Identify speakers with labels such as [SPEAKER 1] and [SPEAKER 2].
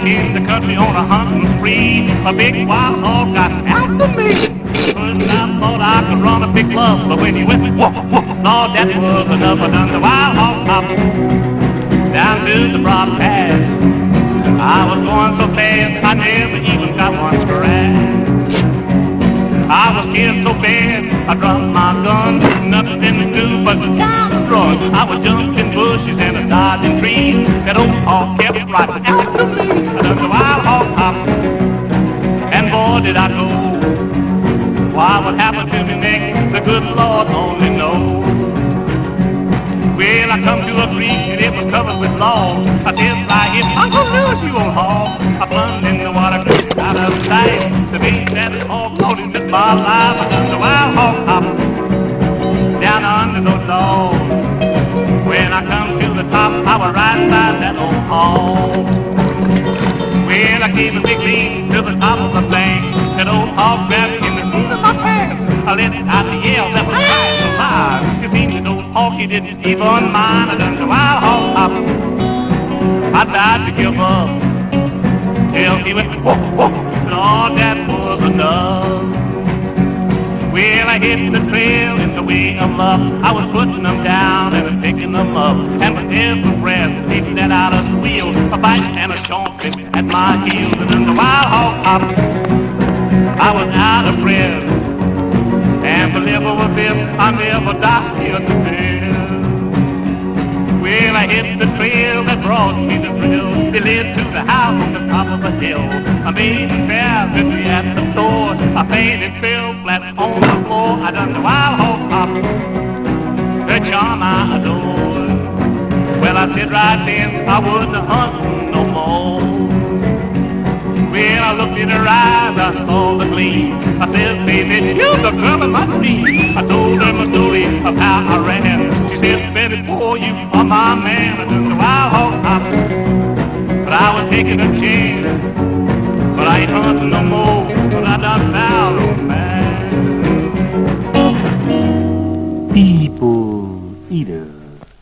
[SPEAKER 1] in the country on a hunting spree. A big wild hog got after me. First I thought I could run a big club, but when he went whoop, whoop, Lord, that was enough. I done the wild hog hop down to the broad path. I was going so fast, I never even got one scratch. I was scared so bad, I dropped my gun. Nothing to do but down the run. I was jumping bushes and a dodging trees. That old hog kept right after me. I done the wild hog hop, and boy did I go. Why, what happened to me next, the good Lord only knows. Well, I come to a creek and it was covered with logs. I said, right here, Uncle Lewis, you old hog. I plunged in the water, out of sight. The bait that hog loaded with my life. I done the wild hog hop down under those logs. When I come to the top, I was right beside that old hog. Well, I gave a big leap to the top of the bank. That old hog grabbed me in the seat of my pants. I let it out the yell that was crying so loud. You see, the old hog, he didn't even mind. I done the wild hog hop. I tried to give up till he went whoop, whoop. Lord, that was enough. Well, I hit the trail in the way of love. I was putting them down and picking them up. And with every breath, taking that out of the wheel, a bite and a chomping at my heels. And then the wild hog hop, I was out of breath. And for liver with this, I never die still to live. Well, I hit the trail that brought me the thrill. It led to the house on the top of a hill. I made a fast entry at the door. I fainted, fell flat on the floor. I done the wild hog hop, the charm I adored. Well, I said right then I wouldn't hunt no more. Well, I looked in her eyes, I saw the gleam. I said, baby, you're the girl of my dream. I told her my story of how I ran. She said, baby, boy, you are my man. I took the wild hog hop, but I was taking a chance. But I ain't hunting no more, but I done found